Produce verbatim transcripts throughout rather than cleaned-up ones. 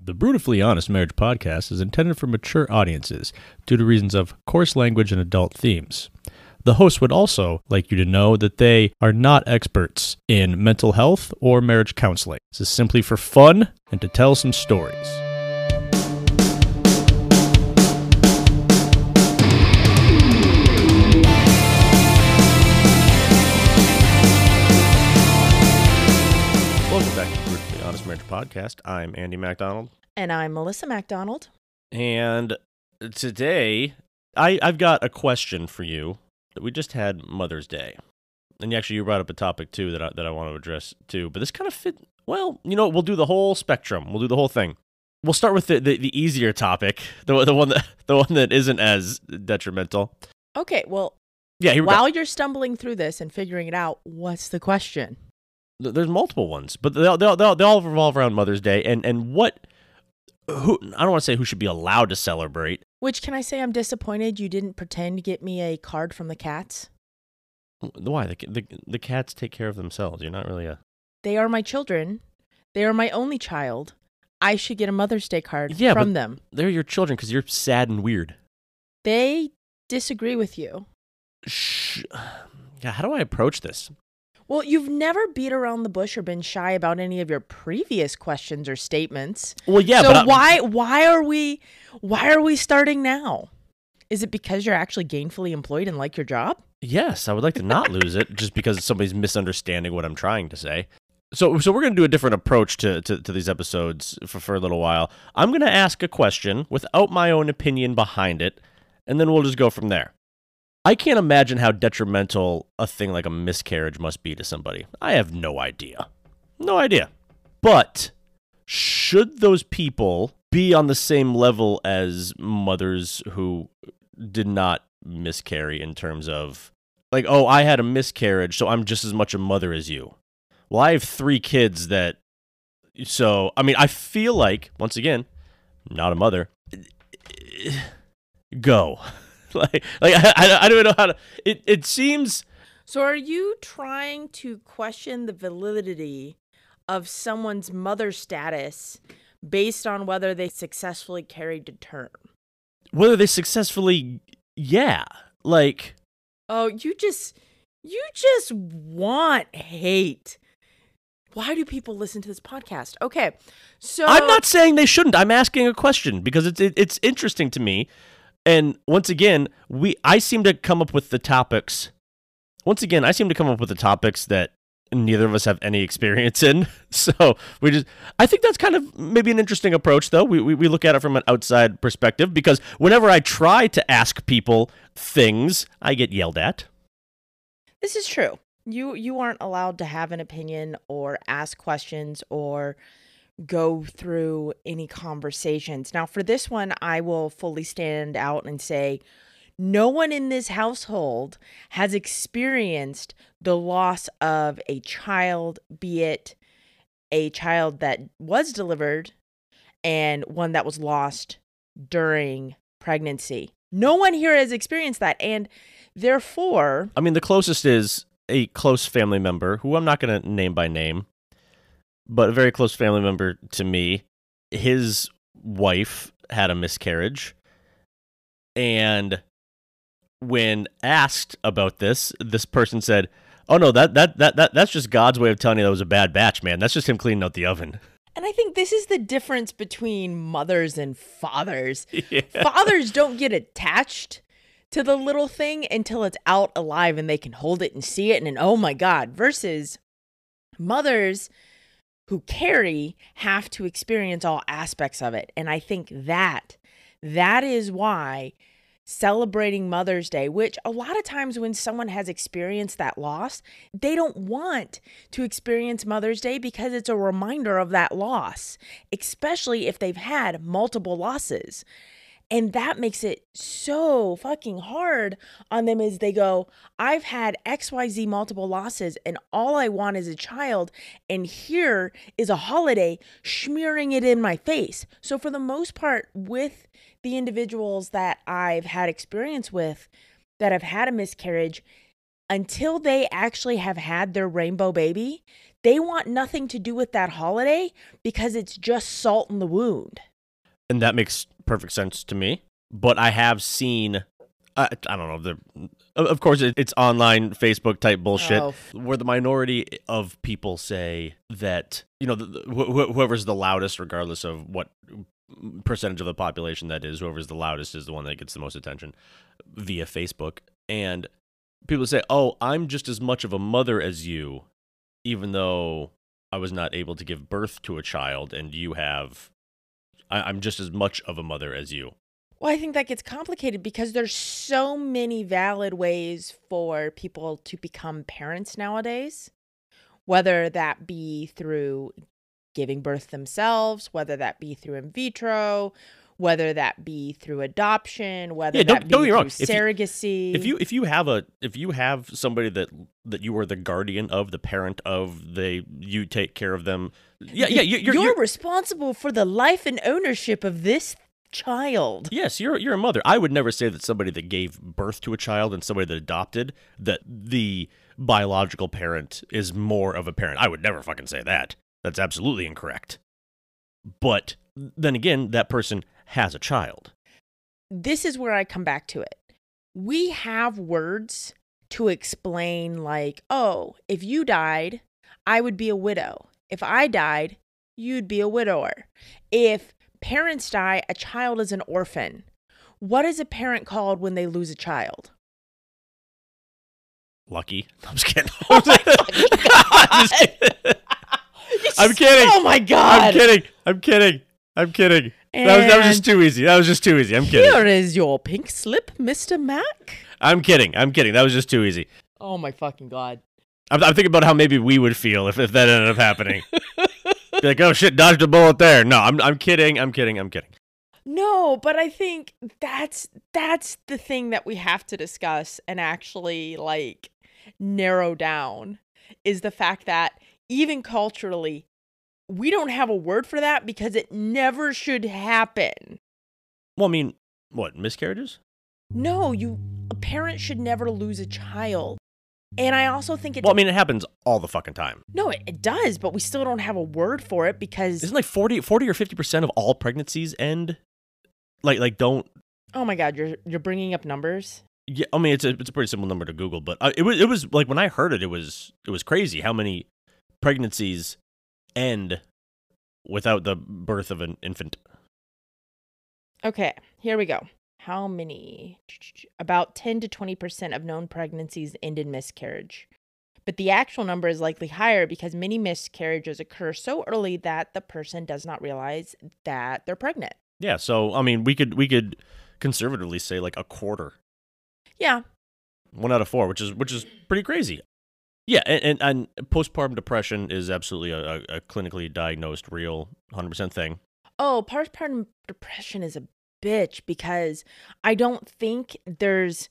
The Brutifully Honest Marriage Podcast is intended for mature audiences due to reasons of coarse language and adult themes. The host would also like you to know that they are not experts in mental health or marriage counseling. This is simply for fun and to tell some stories. Welcome back to the Brutifully Honest Marriage Podcast. I'm Andy MacDonald. And I'm Melissa MacDonald. And today, I, I've got a question for you. We just had Mother's Day. And actually, you brought up a topic, too, that I, that I want to address, too. But this kind of fit, well, you know, we'll do the whole spectrum. We'll do the whole thing. We'll start with the, the, the easier topic, the, the, one that, the one that isn't as detrimental. Okay, well, yeah, here we while go. you're stumbling through this and figuring it out, what's the question? There's multiple ones, but they all, they all, they all, they all revolve around Mother's Day. And, and what... Who, I don't want to say who should be allowed to celebrate. Which, can I say I'm disappointed you didn't pretend to get me a card from the cats? Why? The, the, the cats take care of themselves. You're not really a... They are my children. They are my only child. I should get a Mother's Day card yeah, from but them. They're your children because you're sad and weird. They disagree with you. Shh. Yeah, how do I approach this? Well, you've never beat around the bush or been shy about any of your previous questions or statements. Well, yeah, so but I, why why are we why are we starting now? Is it because you're actually gainfully employed and like your job? Yes, I would like to not lose it just because somebody's misunderstanding what I'm trying to say. So, so we're going to do a different approach to, to, to these episodes for, for a little while. I'm going to ask a question without my own opinion behind it, and then we'll just go from there. I can't imagine how detrimental a thing like a miscarriage must be to somebody. I have no idea. No idea. But should those people be on the same level as mothers who did not miscarry in terms of, like, oh, I had a miscarriage, so I'm just as much a mother as you? Well, I have three kids that, so, I mean, I feel like, once again, not a mother. Go. Like, like I, I don't even know how to. It, it seems. So, are you trying to question the validity of someone's mother status based on whether they successfully carried to term? Whether they successfully, yeah, like. Oh, you just, you just want hate. Why do people listen to this podcast? Okay, so I'm not saying they shouldn't. I'm asking a question because it's it, it's interesting to me. And once again, we I seem to come up with the topics. Once again, I seem to come up with the topics that neither of us have any experience in. So we just, I think that's kind of maybe an interesting approach, though. We, we we look at it from an outside perspective because whenever I try to ask people things, I get yelled at. This is true. You you aren't allowed to have an opinion or ask questions or go through any conversations. Now, for this one, I will fully stand out and say no one in this household has experienced the loss of a child, be it a child that was delivered and one that was lost during pregnancy. No one here has experienced that, and therefore... I mean, the closest is a close family member, who I'm not going to name by name, but a very close family member to me. His wife had a miscarriage, and when asked about this, this person said, "Oh no, that that that that that's just God's way of telling you that was a bad batch, man. That's just him cleaning out the oven." And I think this is the difference between mothers and fathers. Yeah. Fathers don't get attached to the little thing until it's out alive and they can hold it and see it and, and oh my God, versus mothers who carry have to experience all aspects of it. And I think that, that is why celebrating Mother's Day, which a lot of times when someone has experienced that loss, they don't want to experience Mother's Day because it's a reminder of that loss, especially if they've had multiple losses. And that makes it so fucking hard on them as they go, I've had X Y Z multiple losses and all I want is a child. And here is a holiday smearing it in my face. So for the most part, with the individuals that I've had experience with that have had a miscarriage, until they actually have had their rainbow baby, they want nothing to do with that holiday because it's just salt in the wound. And that makes perfect sense to me. But I have seen, I, I don't know, the, of course, it, it's online Facebook type bullshit Oh. where the minority of people say that, you know, the, the, wh- whoever's the loudest, regardless of what percentage of the population that is, whoever's the loudest is the one that gets the most attention via Facebook. And people say, oh, I'm just as much of a mother as you, even though I was not able to give birth to a child, and you have, I, I'm just as much of a mother as you. Well, I think that gets complicated because there's so many valid ways for people to become parents nowadays, whether that be through giving birth themselves, whether that be through in vitro, whether that be through adoption, whether Yeah, don't- that be don't get me through wrong. If you- surrogacy. If you if you have a if you have somebody that that you are the guardian of, the parent of, they you take care of them. Yeah, yeah, you- you're, you're, you're responsible for the life and ownership of this child. yes, you're you're a mother. I would never say that somebody that gave birth to a child and somebody that adopted, that the biological parent is more of a parent. I would never fucking say that. That's absolutely incorrect. But then again, that person has a child. This is where I come back to it. We have words to explain, like, oh, if you died, I would be a widow. If I died, you'd be a widower. If parents die, a child is an orphan. What is a parent called when they lose a child? Lucky. I'm just kidding. I'm just kidding. I'm kidding. Oh my God. I'm kidding. I'm kidding. I'm kidding. That was, that was just too easy. That was just too easy. I'm kidding. Here is your pink slip, Mister Mac. I'm kidding. I'm kidding. That was just too easy. Oh my fucking God. I'm, I'm thinking about how maybe we would feel if, if that ended up happening. Be like, oh shit, dodged a bullet there. No, I'm I'm kidding. I'm kidding. I'm kidding. No, but I think that's that's the thing that we have to discuss and actually like narrow down, is the fact that even culturally, we don't have a word for that because it never should happen. Well, I mean, what, miscarriages? No, you a parent should never lose a child. And I also think it's Well, I mean, it happens all the fucking time. no, it, it does, but we still don't have a word for it because Isn't like forty, forty or fifty percent of all pregnancies end? Like, like don't. oh my God, you're you're bringing up numbers. Yeah, I mean, it's a it's a pretty simple number to Google, but uh, it was it was like when I heard it, it was it was crazy how many pregnancies end without the birth of an infant. Okay, here we go. How many? About ten to twenty percent of known pregnancies end in miscarriage. But the actual number is likely higher because many miscarriages occur so early that the person does not realize that they're pregnant. Yeah, so I mean, we could we could conservatively say like a quarter, Yeah. one out of four, which is which is pretty crazy. Yeah, and and, and postpartum depression is absolutely a, a, a clinically diagnosed, real, one hundred percent thing. Oh, postpartum depression is a bitch because I don't think there's.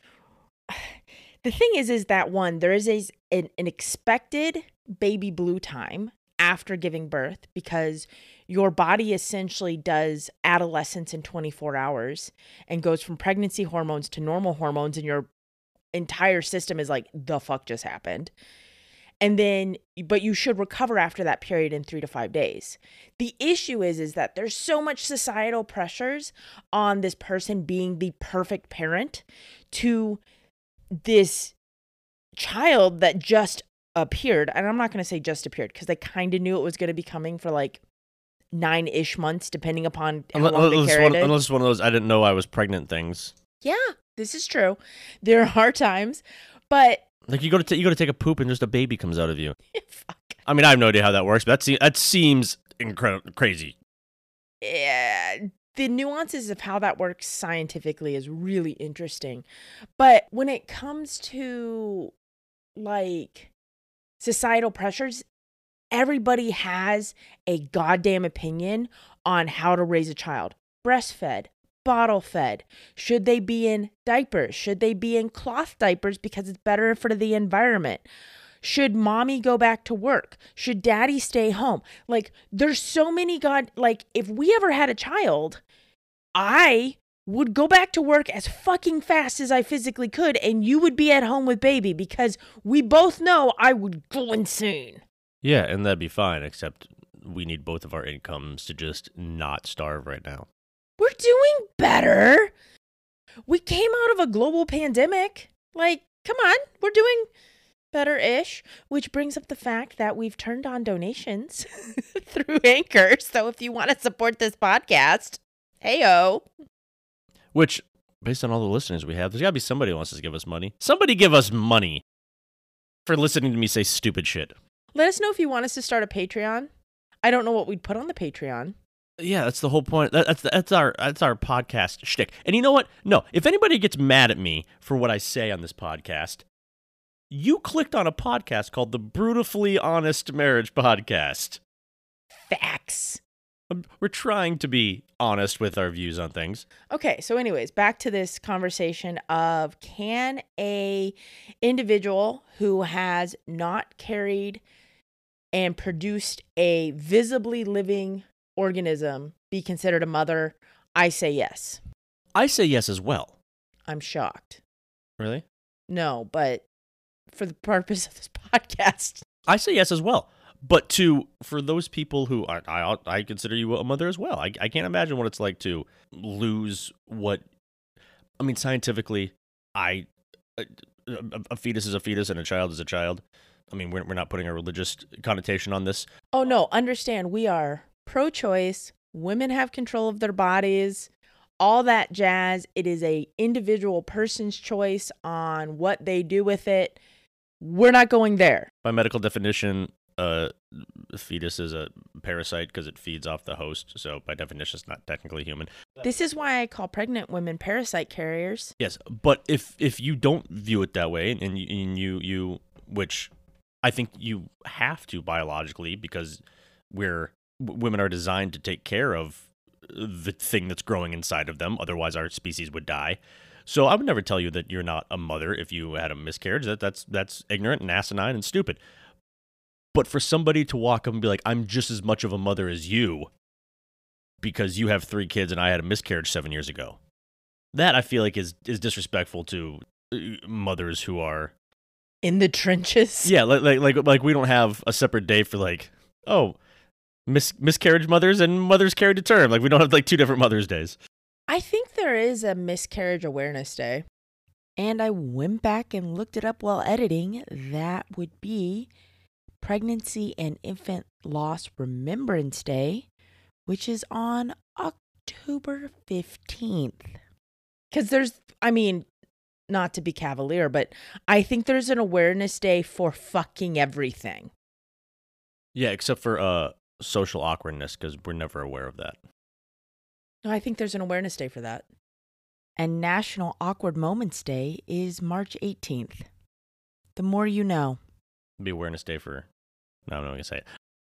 The thing is, is that one, there is a, an, an expected baby blue time after giving birth because your body essentially does adolescence in twenty-four hours and goes from pregnancy hormones to normal hormones, and your entire system is like, the fuck just happened. And then, but you should recover after that period in three to five days. The issue is, is that there's so much societal pressures on this person being the perfect parent to this child that just appeared. And I'm not going to say just appeared because they kind of knew it was going to be coming for like nine-ish months, depending upon how Unless, long they unless, carried one, it. unless one of those I didn't know I was pregnant things. Yeah, this is true. There are times, but Like you go to t- you go to take a poop and just a baby comes out of you. fuck. I mean, I have no idea how that works, but that seems that seems incredible, crazy. Yeah, the nuances of how that works scientifically is really interesting. But when it comes to like societal pressures, everybody has a goddamn opinion on how to raise a child. Breastfed, bottle fed. Should they be in diapers? Should they be in cloth diapers because it's better for the environment? Should mommy go back to work? Should daddy stay home? Like, there's so many god, like, if we ever had a child, I would go back to work as fucking fast as I physically could, and you would be at home with baby because we both know I would go insane. Yeah, and that'd be fine, except we need both of our incomes to just not starve right now. We're doing better. We came out of a global pandemic. Like, come on, we're doing better-ish, which brings up the fact that we've turned on donations through Anchor. So if you want to support this podcast, hey-o. Which, based on all the listeners we have, there's got to be somebody who wants to give us money. Somebody give us money for listening to me say stupid shit. Let us know if you want us to start a Patreon. I don't know what we'd put on the Patreon. Yeah, that's the whole point. That, that's that's our that's our podcast shtick. And you know what? No, if anybody gets mad at me for what I say on this podcast, you clicked on a podcast called the Brutifully Honest Marriage Podcast. Facts. We're trying to be honest with our views on things. Okay, so anyways, back to this conversation of can a individual who has not carried and produced a visibly living organism be considered a mother? I say yes. I say yes as well. I'm shocked. Really? No, but for the purpose of this podcast, I say yes as well. But to for those people who I I, I consider you a mother as well. I I can't imagine what it's like to lose what. I mean, scientifically, I a, a fetus is a fetus and a child is a child. I mean, we're we're not putting a religious connotation on this. Oh no, understand we are pro-choice. Women have control of their bodies. All that jazz. It is a individual person's choice on what they do with it. We're not going there. By medical definition, uh, a fetus is a parasite because it feeds off the host. So by definition, it's not technically human. This is why I call pregnant women parasite carriers. Yes, but if if you don't view it that way, and you and you, you which I think you have to biologically because we're women are designed to take care of the thing that's growing inside of them. Otherwise, our species would die. So I would never tell you that you're not a mother if you had a miscarriage. That that's that's ignorant and asinine and stupid. But for somebody to walk up and be like, I'm just as much of a mother as you because you have three kids and I had a miscarriage seven years ago, that I feel like is is disrespectful to mothers who are in the trenches. Yeah, like like like, like we don't have a separate day for like, oh, mis- miscarriage mothers and mothers carried to term. Like we don't have like two different Mother's Days. I think there is a miscarriage awareness day. And I went back and looked it up while editing. That would be Pregnancy and Infant Loss Remembrance Day, which is on October fifteenth. Because there's, I mean, not to be cavalier, but I think there's an awareness day for fucking everything. Yeah, except for uh, social awkwardness, because we're never aware of that. No, I think there's an awareness day for that. And National Awkward Moments Day is March eighteenth. The more you know. It'd be awareness day for... No, I'm not going to say it.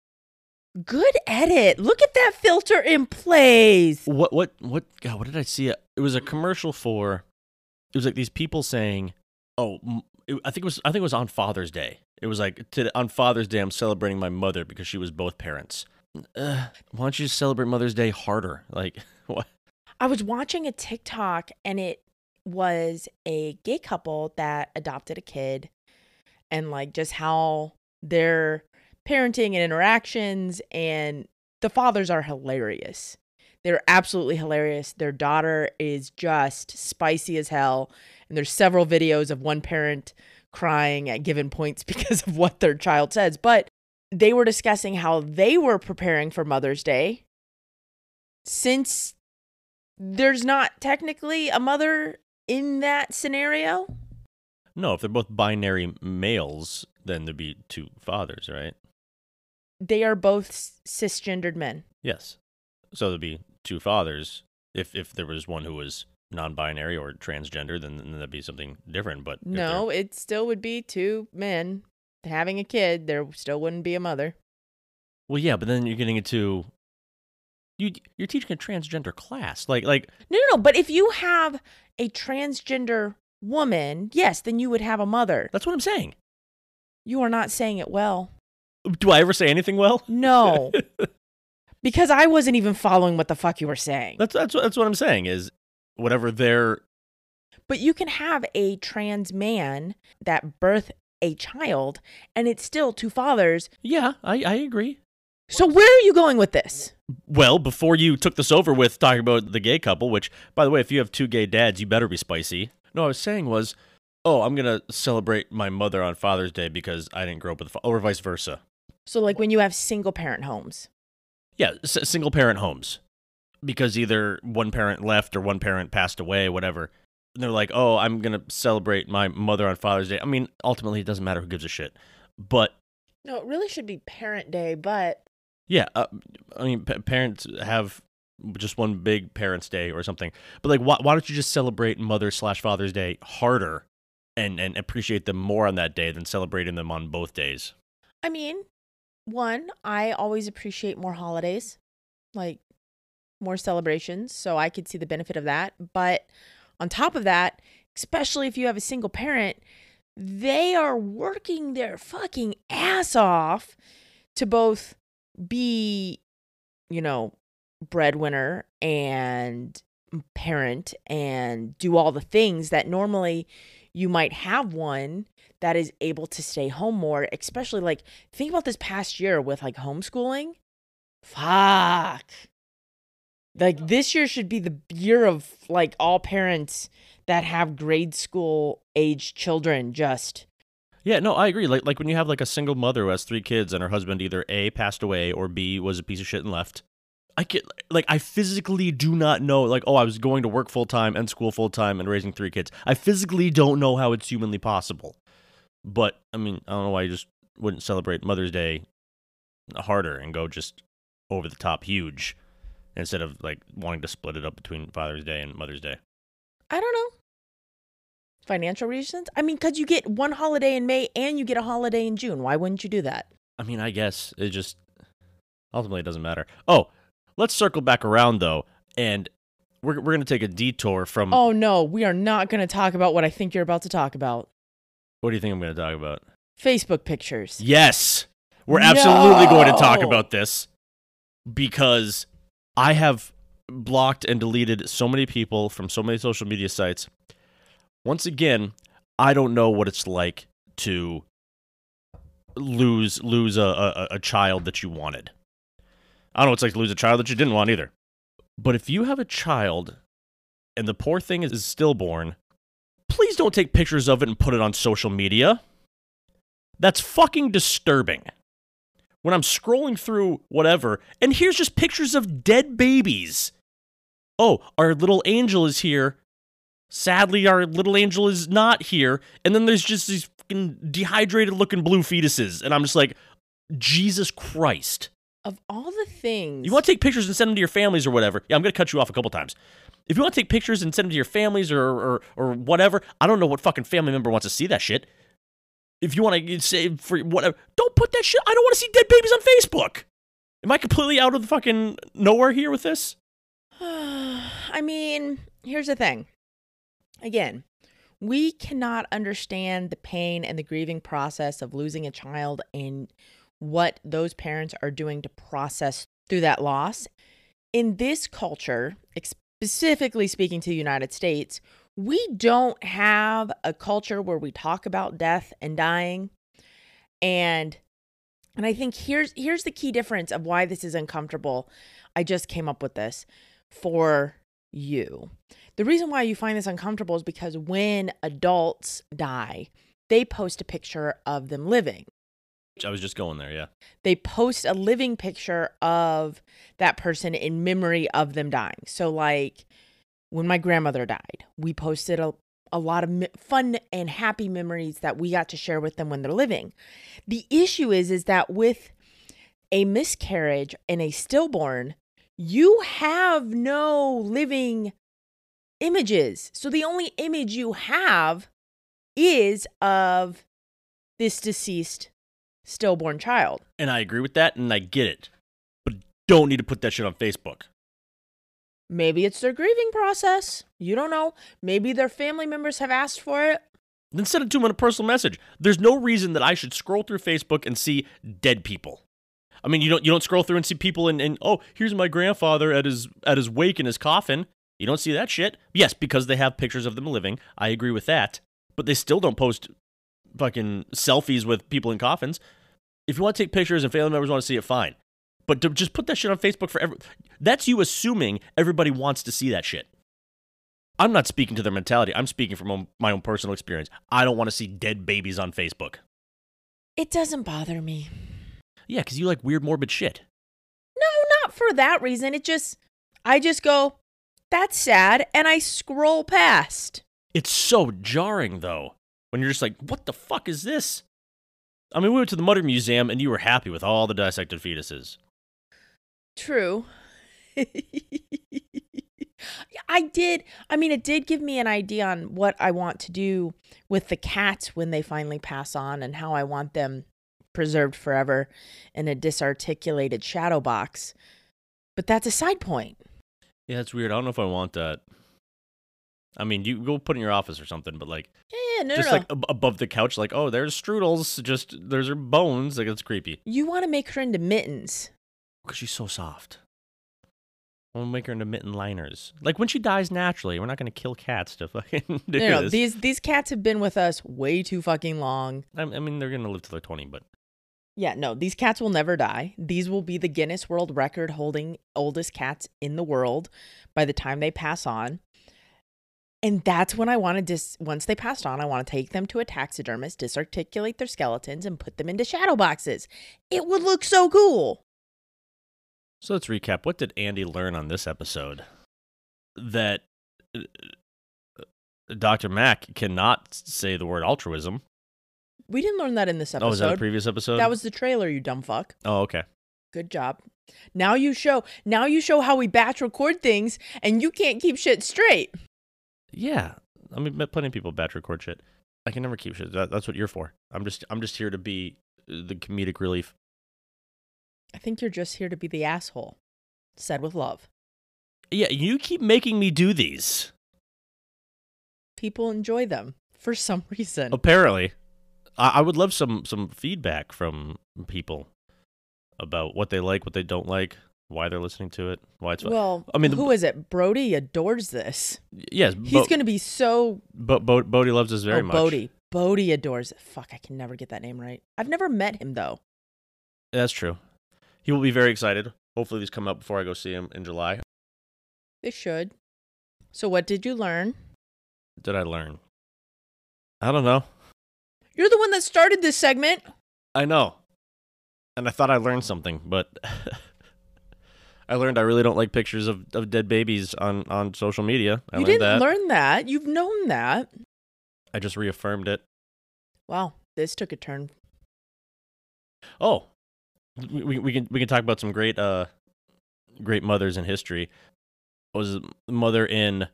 Good edit. Look at that filter in place. What, what, what, God, what did I see? It was a commercial for... It was like these people saying, oh, it, I think it was I think it was on Father's Day. It was like, to, on Father's Day, I'm celebrating my mother because she was both parents. Uh, why don't you just celebrate Mother's Day harder? Like, what? I was watching a TikTok and it was a gay couple that adopted a kid and like just how their parenting and interactions, and the fathers are hilarious. They're absolutely hilarious. Their daughter is just spicy as hell. And there's several videos of one parent crying at given points because of what their child says. But they were discussing how they were preparing for Mother's Day since there's not technically a mother in that scenario. No, if they're both binary males, then there'd be two fathers, right? They are both cisgendered men. Yes. So there'd be two fathers. If if there was one who was non-binary or transgender, then, then that'd be something different. But no, it still would be two men having a kid. There still wouldn't be a mother. Well, yeah, but then you're getting into you you're teaching a transgender class, like like no, no, no. But if you have a transgender woman, yes, then you would have a mother. That's what I'm saying. You are not saying it well. Do I ever say anything well? No. Because I wasn't even following what the fuck you were saying. That's that's that's what I'm saying is whatever their. But you can have a trans man that birth a child, and it's still two fathers. Yeah, I, I agree. So where are you going with this? Well, before you took this over with talking about the gay couple, which, by the way, if you have two gay dads, you better be spicy. No, I was saying was, oh, I'm going to celebrate my mother on Father's Day because I didn't grow up with a father, or vice versa. So like when you have single-parent homes. Yeah, s- single-parent homes. Because either one parent left or one parent passed away, whatever. And they're like, oh, I'm going to celebrate my mother on Father's Day. I mean, ultimately, it doesn't matter who gives a shit. But... No, it really should be Parent Day, but... Yeah, uh, I mean, pa- parents have just one big Parents' Day or something. But, like, why, why don't you just celebrate Mother slash Father's Day harder and, and appreciate them more on that day than celebrating them on both days? I mean, one, I always appreciate more holidays, like more celebrations, so I could see the benefit of that. But on top of that, especially if you have a single parent, they are working their fucking ass off to both be, you know, breadwinner and parent and do all the things that normally you might have one that is able to stay home more, especially like think about this past year with like homeschooling. Fuck. Like this year should be the year of like all parents that have grade school age children just Yeah, no, I agree. Like, like when you have like a single mother who has three kids and her husband either A, passed away, or B, was a piece of shit and left. I get like I physically do not know. Like, oh, I was going to work full time and school full time and raising three kids. I physically don't know how it's humanly possible. But I mean, I don't know why you just wouldn't celebrate Mother's Day harder and go just over the top huge instead of like wanting to split it up between Father's Day and Mother's Day. I don't know. Financial reasons? I mean, because you get one holiday in May and you get a holiday in June. Why wouldn't you do that? I mean, I guess it just ultimately it doesn't matter. Oh, let's circle back around though, and we're we're gonna take a detour from. Oh no, we are not going to talk about what I think you're about to talk about. What do you think I'm gonna talk about? Facebook pictures. Yes, we're absolutely No! going to talk about this because I have blocked and deleted so many people from so many social media sites. Once again, I don't know what it's like to lose lose a, a, a child that you wanted. I don't know what it's like to lose a child that you didn't want either. But if you have a child and the poor thing is stillborn, please don't take pictures of it and put it on social media. That's fucking disturbing. When I'm scrolling through whatever, and here's just pictures of dead babies. Oh, our little angel is here. Sadly, our little angel is not here. And then there's just these fucking dehydrated looking blue fetuses. And I'm just like, Jesus Christ. Of all the things. You want to take pictures and send them to your families or whatever. Yeah, I'm going to cut you off a couple times. If you want to take pictures and send them to your families or, or, or whatever, I don't know what fucking family member wants to see that shit. If you want to say for whatever, don't put that shit. I don't want to see dead babies on Facebook. Am I completely out of the fucking nowhere here with this? I mean, here's the thing. Again, we cannot understand the pain and the grieving process of losing a child and what those parents are doing to process through that loss. In this culture, specifically speaking to the United States, we don't have a culture where we talk about death and dying. And and I think here's here's the key difference of why this is uncomfortable. I just came up with this for you. The reason why you find this uncomfortable is because when adults die, they post a picture of them living. I was just going there, yeah. They post a living picture of that person in memory of them dying. So like when my grandmother died, we posted a, a lot of mi- fun and happy memories that we got to share with them when they're living. The issue is, is that with a miscarriage and a stillborn, you have no living images. So the only image you have is of this deceased stillborn child. And I agree with that, and I get it. But don't need to put that shit on Facebook. Maybe it's their grieving process. You don't know. Maybe their family members have asked for it. Then send it to them in a personal message. There's no reason that I should scroll through Facebook and see dead people. I mean, you don't you don't scroll through and see people and, and oh, here's my grandfather at his at his wake in his coffin. You don't see that shit. Yes, because they have pictures of them living. I agree with that. But they still don't post fucking selfies with people in coffins. If you want to take pictures and family members want to see it, fine. But to just put that shit on Facebook for every, that's you assuming everybody wants to see that shit. I'm not speaking to their mentality. I'm speaking from my own personal experience. I don't want to see dead babies on Facebook. It doesn't bother me. Yeah, because you like weird, morbid shit. No, not for that reason. It just, I just go, that's sad, and I scroll past. It's so jarring, though, when you're just like, what the fuck is this? I mean, we went to the Mutter Museum, and you were happy with all the dissected fetuses. True. I did. I mean, it did give me an idea on what I want to do with the cats when they finally pass on and how I want them preserved forever in a disarticulated shadow box. But that's a side point. Yeah, that's weird. I don't know if I want that. I mean, you go put it in your office or something, but like, yeah, yeah no, just no, like ab- above the couch, like, oh, there's strudels, just there's her bones. Like, it's creepy. You want to make her into mittens. Because she's so soft. We'll make her into mitten liners. Like, when she dies naturally, we're not going to kill cats to fucking do no, no, this. These, these cats have been with us way too fucking long. I, I mean, they're going to live till they're twenty, but... Yeah, no, these cats will never die. These will be the Guinness World Record holding oldest cats in the world by the time they pass on. And that's when I want to, dis- once they passed on, I want to take them to a taxidermist, disarticulate their skeletons, and put them into shadow boxes. It would look so cool. So let's recap. What did Andy learn on this episode? That uh, Doctor Mack cannot say the word altruism. We didn't learn that in this episode. Oh, was that a previous episode? That was the trailer, you dumb fuck. Oh, okay. Good job. Now you show, now you show how we batch record things, and you can't keep shit straight. Yeah, I mean, met plenty of people batch record shit. I can never keep shit. That, that's what you're for. I'm just, I'm just here to be the comedic relief. I think you're just here to be the asshole. Said with love. Yeah, you keep making me do these. People enjoy them for some reason. Apparently, I, I would love some some feedback from people about what they like, what they don't like, why they're listening to it, why it's. Well, I mean, who the, is it? Brody adores this. Yes, He's Bo- going to be so. Bo- Bo- Bodie loves this very oh, much. Bodie. Bodie adores it. Fuck, I can never get that name right. I've never met him though. That's true. He will be very excited. Hopefully these come out before I go see him in July. They should. So what did you learn? What did I learn? I don't know. You're the one that started this segment. I know. And I thought I learned something, but I learned I really don't like pictures of, of dead babies on, on social media. I You learned didn't that. learn that. You've known that. I just reaffirmed it. Wow, this took a turn. Oh, we we can we can talk about some great uh great mothers in history. Was a mother in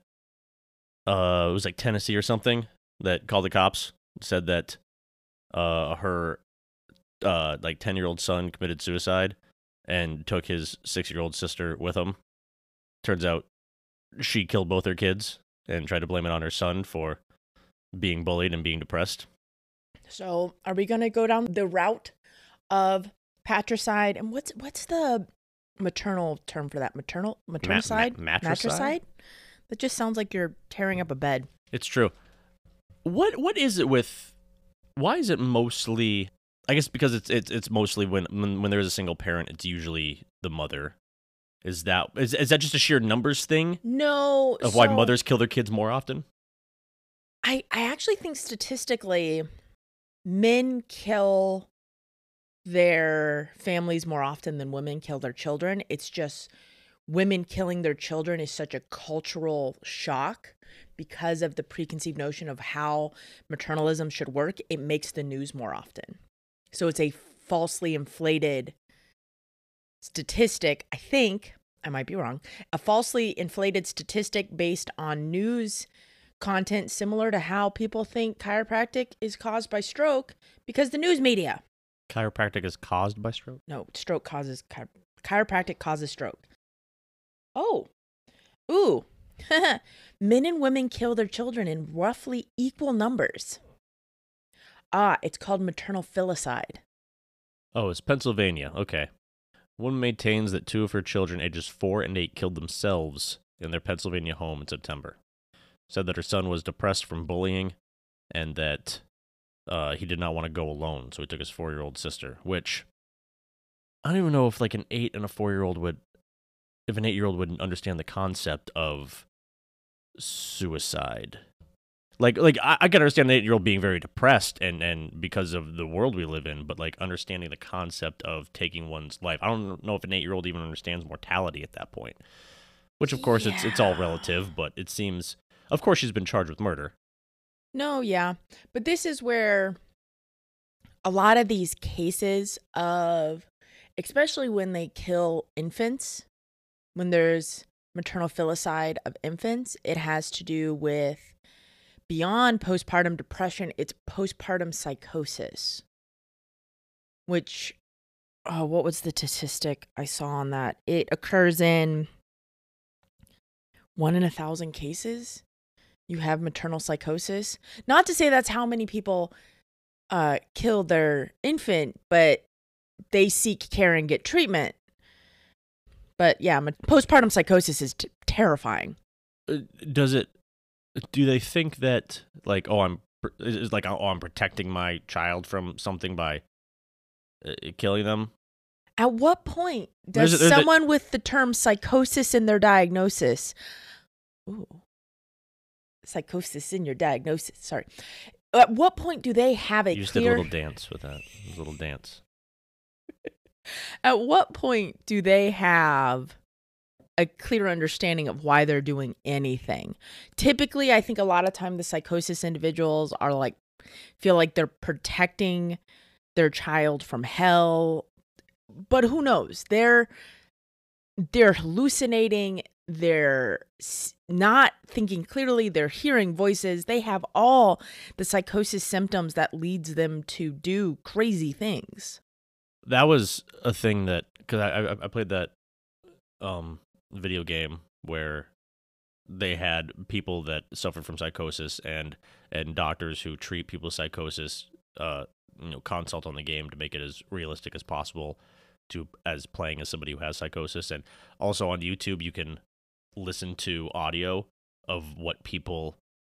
uh it was like Tennessee or something that called the cops, said that uh her uh like ten year old son committed suicide and took his six year old sister with him. Turns out she killed both her kids and tried to blame it on her son for being bullied and being depressed. So, are we going to go down the route of patricide? And what's what's the maternal term for that? Maternal maternicide? Ma- ma- matricide? That just sounds like you're tearing up a bed. It's true. What what is it with? Why is it mostly? I guess because it's it's it's mostly when when, when there's a single parent, it's usually the mother. Is that is is that just a sheer numbers thing No. of why so mothers kill their kids more often? I I actually think statistically, men kill their families more often than women kill their children. It's just women killing their children is such a cultural shock because of the preconceived notion of how maternalism should work. It makes the news more often. So it's a falsely inflated statistic, I think, I might be wrong, a falsely inflated statistic based on news content similar to how people think chiropractic is caused by stroke because the news media. Chiropractic is caused by stroke? No, stroke causes, chi- chiropractic causes stroke. Oh, ooh. Men and women kill their children in roughly equal numbers. Ah, it's called maternal filicide. Oh, it's Pennsylvania. Okay. Woman maintains that two of her children, ages four and eight, killed themselves in their Pennsylvania home in September. Said that her son was depressed from bullying and that uh, he did not want to go alone, so he took his four-year-old sister, which I don't even know if like an eight and a four-year-old would, if an eight-year-old would understand the concept of suicide. Like, like I, I can understand an eight-year-old being very depressed and, and because of the world we live in, but like understanding the concept of taking one's life. I don't know if an eight-year-old even understands mortality at that point, which of course Yeah. it's it's all relative, but it seems, of course she's been charged with murder. No, yeah. But this is where a lot of these cases of, especially when they kill infants, when there's maternal filicide of infants, it has to do with beyond postpartum depression, it's postpartum psychosis, which, oh, what was the statistic I saw on that? It occurs in one in a thousand cases. You have maternal psychosis. Not to say that's how many people uh, kill their infant, but they seek care and get treatment. But yeah, ma- postpartum psychosis is t- terrifying. Uh, does it? Do they think that like oh I'm is like oh I'm protecting my child from something by uh, killing them? At what point does There's a- there's a- someone with the term psychosis in their diagnosis, ooh, psychosis in your diagnosis, sorry. At what point do they have a You just did a clear, little dance with that. A little dance. at what point do they have a clear understanding of why they're doing anything? Typically, I think a lot of time the psychosis individuals are like, feel like they're protecting their child from hell, but who knows? They're, they're hallucinating. They're s- not thinking clearly. They're hearing voices. They have all the psychosis symptoms that leads them to do crazy things. That was a thing that because I, I I played that um video game where they had people that suffered from psychosis and and doctors who treat people with psychosis uh you know consult on the game to make it as realistic as possible to as playing as somebody who has psychosis. And also on YouTube you can listen to audio of what people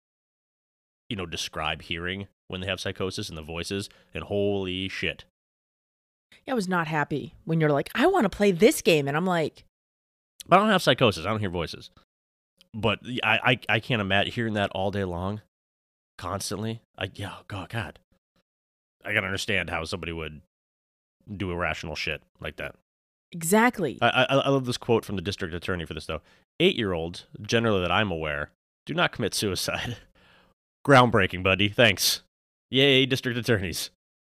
you know describe hearing when they have psychosis and the voices, and holy shit. I was not happy when you're like, I want to play this game. And I'm like, But I don't have psychosis. I don't hear voices. But I, I, I can't imagine hearing that all day long, constantly. I yeah, oh God, God. I can understand how somebody would do irrational shit like that. exactly. I, I I love this quote from the district attorney for this though. Eight-year-olds, generally that I'm aware, do not commit suicide. Groundbreaking, buddy. Thanks. Yay, district attorneys.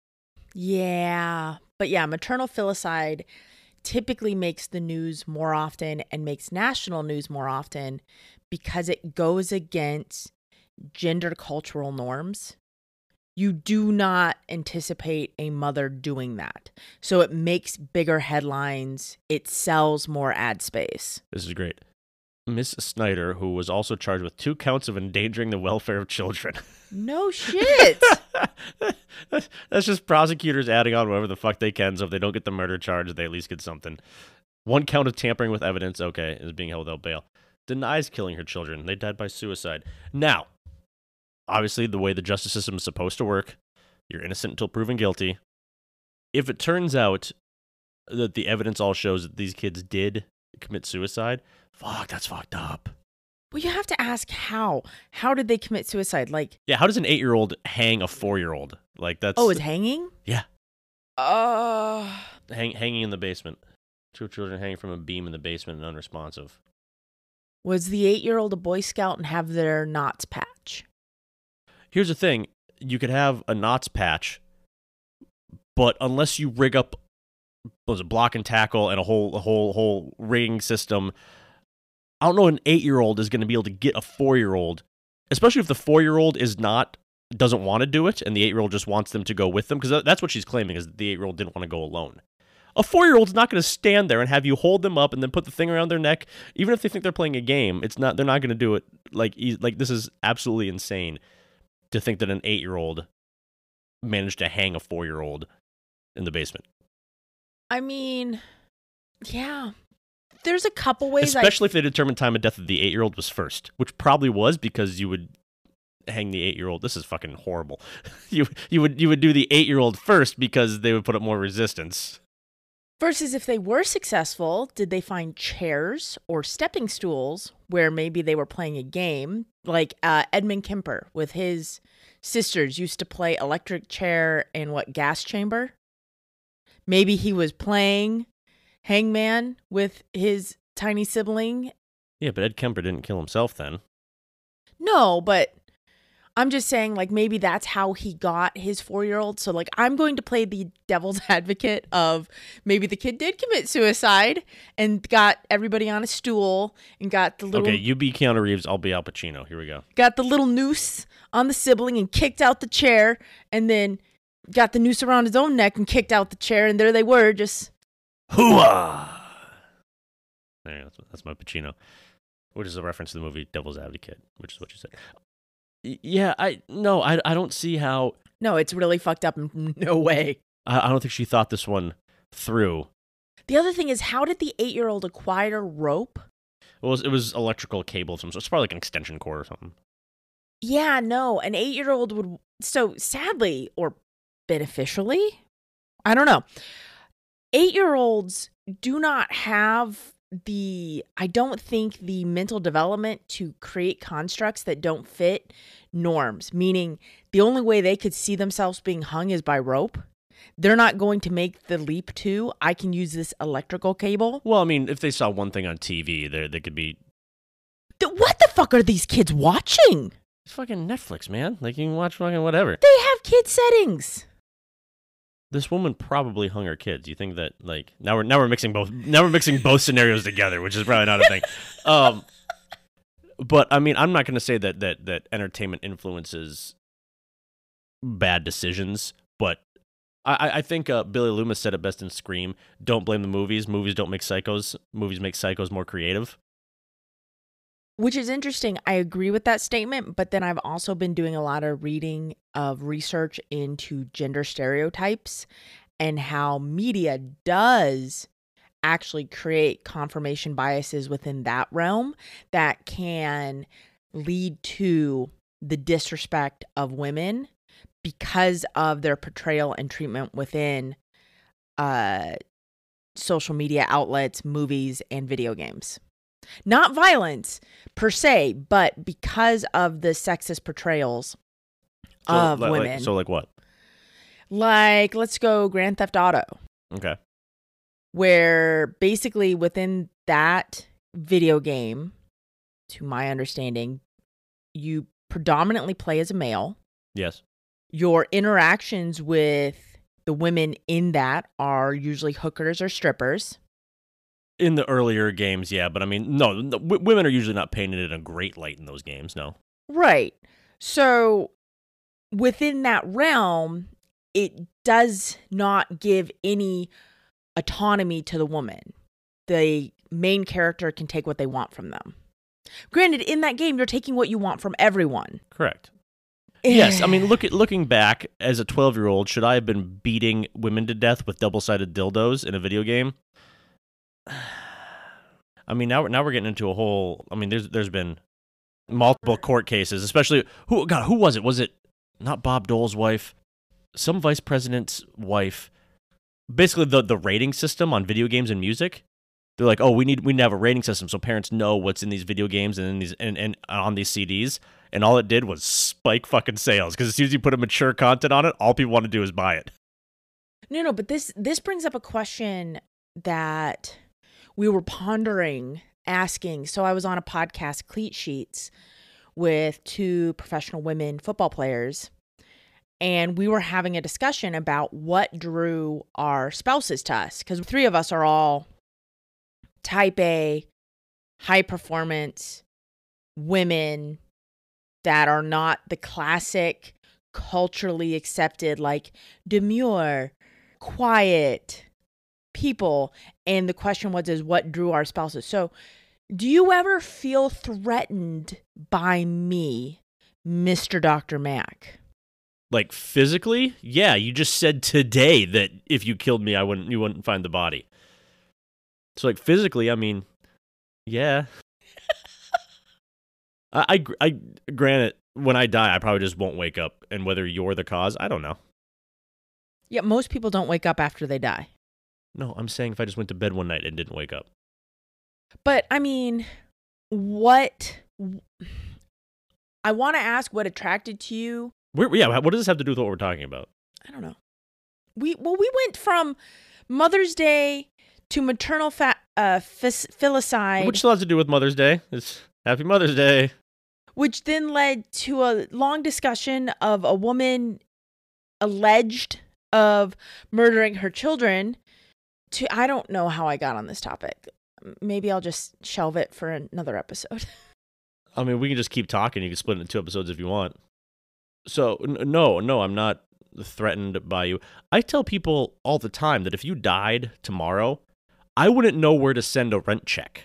Yeah. But yeah, maternal filicide typically makes the news more often and makes national news more often because it goes against gender cultural norms. You do not anticipate a mother doing that. So it makes bigger headlines. It sells more ad space. This is great. Miss Snyder, who was also charged with two counts of endangering the welfare of children. No shit. That's just prosecutors adding on whatever the fuck they can, so if they don't get the murder charge, they at least get something. One count of tampering with evidence, okay, is being held without bail. Denies killing her children. They died by suicide. Now, obviously, the way the justice system is supposed to work, you're innocent until proven guilty. If it turns out that the evidence all shows that these kids did commit suicide, fuck, that's fucked up. Well, you have to ask how. How did they commit suicide? Like, Yeah, how does an eight-year-old hang a four-year-old? Like, that's... oh, it's hanging? Yeah. Uh, Hang, hanging in the basement. Two children hanging from a beam in the basement and unresponsive. was the eight-year-old a Boy Scout and have their knots patch? Here's the thing. You could have a knots patch, but unless you rig up what was it, block and tackle and a whole a whole whole rigging system, I don't know an eight-year-old is going to be able to get a four-year-old, especially if the four-year-old is not doesn't want to do it and the eight-year-old just wants them to go with them, because that's what she's claiming is that the eight-year-old didn't want to go alone. A four-year-old's not going to stand there and have you hold them up and then put the thing around their neck, even if they think they're playing a game. It's not. They're not going to do it. Like e- like this is absolutely insane to think that an eight-year-old managed to hang a four-year-old in the basement. I mean, yeah. There's a couple ways. Especially if they determined time of death of the eight-year-old was first, which probably was because you would hang the eight-year-old. This is fucking horrible. you you would you would do the eight-year-old first because they would put up more resistance. Versus if they were successful, did they find chairs or stepping stools where maybe they were playing a game? Like uh, Edmund Kemper with his sisters used to play electric chair and what, gas chamber? Maybe he was playing hangman with his tiny sibling. Yeah, but Ed Kemper didn't kill himself then. No, but I'm just saying, like, maybe that's how he got his four-year-old. So, like, I'm going to play the devil's advocate of maybe the kid did commit suicide and got everybody on a stool and got the little... Okay, you be Keanu Reeves, I'll be Al Pacino. Here we go. Got the little noose on the sibling and kicked out the chair, and then got the noose around his own neck and kicked out the chair, and there they were, just... Hooah! There, that's, that's my Pacino, which is a reference to the movie Devil's Advocate, which is what you said. Yeah, I no, I I don't see how. No, it's really fucked up in no way. I, I don't think she thought this one through. The other thing is, how did the eight-year-old acquire rope? It was it was electrical cable, so it's probably like an extension cord or something. Yeah, no, an eight-year-old would. So sadly or beneficially, I don't know. Eight-year-olds do not have the, I don't think the mental development to create constructs that don't fit norms, meaning the only way they could see themselves being hung is by rope. They're not going to make the leap to, I can use this electrical cable. Well, I mean, if they saw one thing on T V, they they could be... The, what the fuck are these kids watching? It's fucking Netflix, man. Like, you can watch fucking whatever. They have kid settings. This woman probably hung her kids. You think that, like, now we're now we're mixing both now we're mixing both scenarios together, which is probably not a thing. Um, but I mean, I'm not going to say that that that entertainment influences bad decisions, but I I think uh, Billy Loomis said it best in Scream: "Don't blame the movies. Movies don't make psychos. Movies make psychos more creative." Which is interesting. I agree with that statement, but then I've also been doing a lot of reading of research into gender stereotypes and how media does actually create confirmation biases within that realm that can lead to the disrespect of women because of their portrayal and treatment within uh, social media outlets, movies, and video games. Not violence per se, but because of the sexist portrayals So, of like, women. Like, so, like what? Like, let's go Grand Theft Auto. Okay. Where basically within that video game, to my understanding, you predominantly play as a male. Yes. Your interactions with the women in that are usually hookers or strippers. In the earlier games, yeah, but I mean, no, no w- women are usually not painted in a great light in those games, no. Right. So within that realm, it does not give any autonomy to the woman. The main character can take what they want from them. Granted, in that game, you're taking what you want from everyone. Correct. Yes, I mean, look at looking back as a twelve-year-old, should I have been beating women to death with double-sided dildos in a video game? I mean, now now we're getting into a whole. I mean, there's there's been multiple court cases, especially who God, who was it? Was it not Bob Dole's wife? Some vice president's wife. Basically, the the rating system on video games and music. They're like, oh, we need we need to have a rating system so parents know what's in these video games and in these and, and on these C Ds. And all it did was spike fucking sales because as soon as you put a mature content on it, all people want to do is buy it. No, no, but this this brings up a question that we were pondering asking. So I was on a podcast, Cleat Sheets, with two professional women football players, and we were having a discussion about what drew our spouses to us, because three of us are all type A, high performance women that are not the classic culturally accepted, like demure, quiet people. And the question was, is what drew our spouses? So do you ever feel threatened by me, Mister Doctor Mac? Like physically? Yeah, you just said today that if you killed me, I wouldn't you wouldn't find the body. So like physically, I mean, yeah. I, I, gr- I granted, when I die, I probably just won't wake up. And whether you're the cause, I don't know. Yeah, most people don't wake up after they die. No, I'm saying if I just went to bed one night and didn't wake up. But, I mean, what... I want to ask what attracted to you. We're, yeah, what does this have to do with what we're talking about? I don't know. We Well, we went from Mother's Day to maternal fa- uh, f- filicide. Which still has to do with Mother's Day. It's Happy Mother's Day. Which then led to a long discussion of a woman alleged of murdering her children. To I don't know how I got on this topic. Maybe I'll just shelve it for another episode. I mean, we can just keep talking. You can split it into two episodes if you want. So, n- no, no, I'm not threatened by you. I tell people all the time that if you died tomorrow, I wouldn't know where to send a rent check.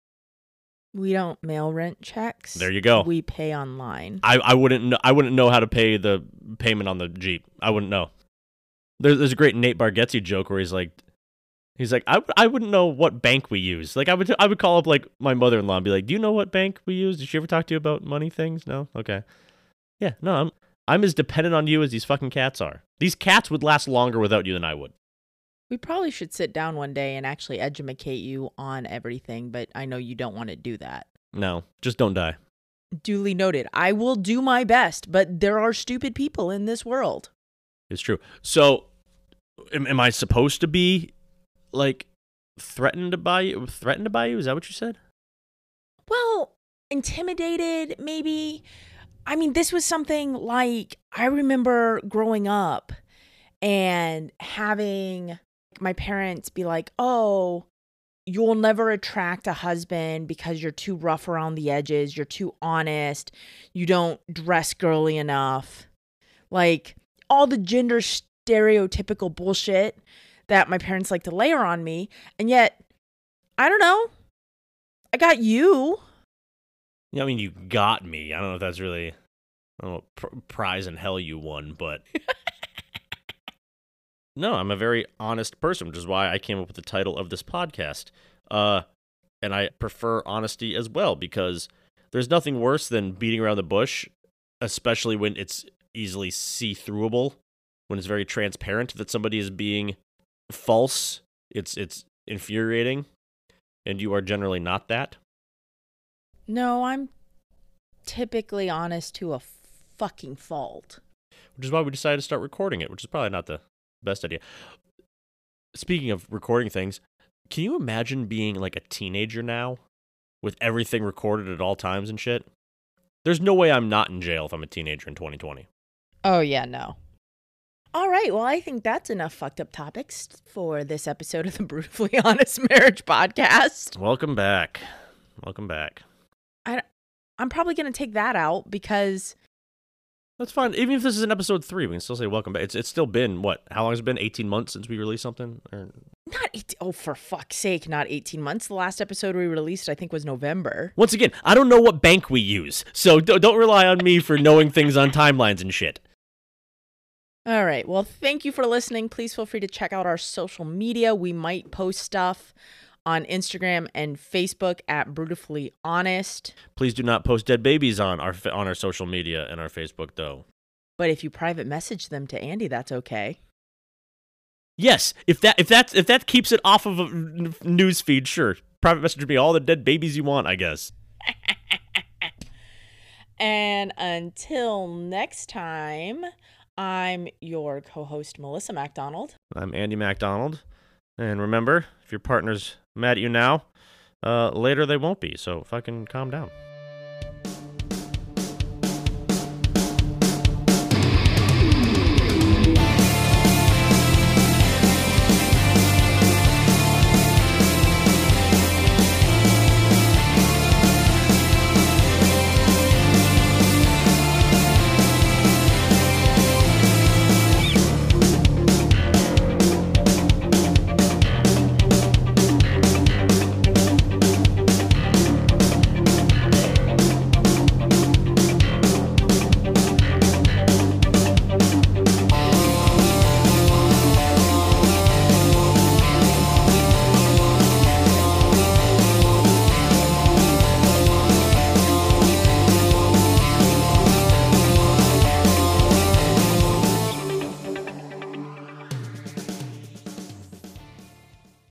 We don't mail rent checks. There you go. We pay online. I, I wouldn't know, I wouldn't know how to pay the payment on the Jeep. I wouldn't know. There, there's a great Nate Bargatze joke where he's like, he's like, I, I wouldn't know what bank we use. Like I would I would call up like my mother-in-law and be like, do you know what bank we use? Did she ever talk to you about money things? No? Okay. Yeah, no, I'm I'm as dependent on you as these fucking cats are. These cats would last longer without you than I would. We probably should sit down one day and actually educate you on everything, but I know you don't want to do that. No, just don't die. Duly noted. I will do my best, but there are stupid people in this world. It's true. So, am, am I supposed to be, like, threatened by you? Threatened by you? Is that what you said? Well, intimidated, maybe. I mean, this was something like, I remember growing up and having my parents be like, oh, you'll never attract a husband because you're too rough around the edges, you're too honest, you don't dress girly enough. Like, all the gender stereotypical bullshit that my parents like to layer on me. And yet, I don't know, I got you. Yeah, I mean, you got me. I don't know if that's really, I don't know what pr- prize in hell you won, but... No, I'm a very honest person, which is why I came up with the title of this podcast. Uh, and I prefer honesty as well, because there's nothing worse than beating around the bush, especially when it's easily see-throughable, when it's very transparent that somebody is being false. It's it's infuriating, and you are generally not that. No, I'm typically honest to a fucking fault. Which is why we decided to start recording it, which is probably not the best idea. Speaking of recording things, can you imagine being like a teenager now with everything recorded at all times and shit? There's no way I'm not in jail if I'm a teenager in twenty twenty. Oh, yeah, no. All right, well, I think that's enough fucked up topics for this episode of the Brutally Honest Marriage Podcast. Welcome back. Welcome back. I, I'm probably going to take that out because... That's fine. Even if this is an episode three, we can still say welcome back. It's it's still been, what, how long has it been? eighteen months since we released something? Or... Not eighteen, oh, for fuck's sake, not eighteen months. The last episode we released, I think, was November. Once again, I don't know what bank we use, so don't, don't rely on me for knowing things on timelines and shit. All right. Well, thank you for listening. Please feel free to check out our social media. We might post stuff on Instagram and Facebook at Brutally Honest. Please do not post dead babies on our on our social media and our Facebook, though. But if you private message them to Andy, that's okay. Yes, if that if that if that keeps it off of a news feed, sure. Private message me all the dead babies you want, I guess. And until next time, I'm your co-host, Melissa MacDonald. I'm Andy MacDonald. And remember, if your partner's mad at you now, uh, later they won't be, so fucking calm down.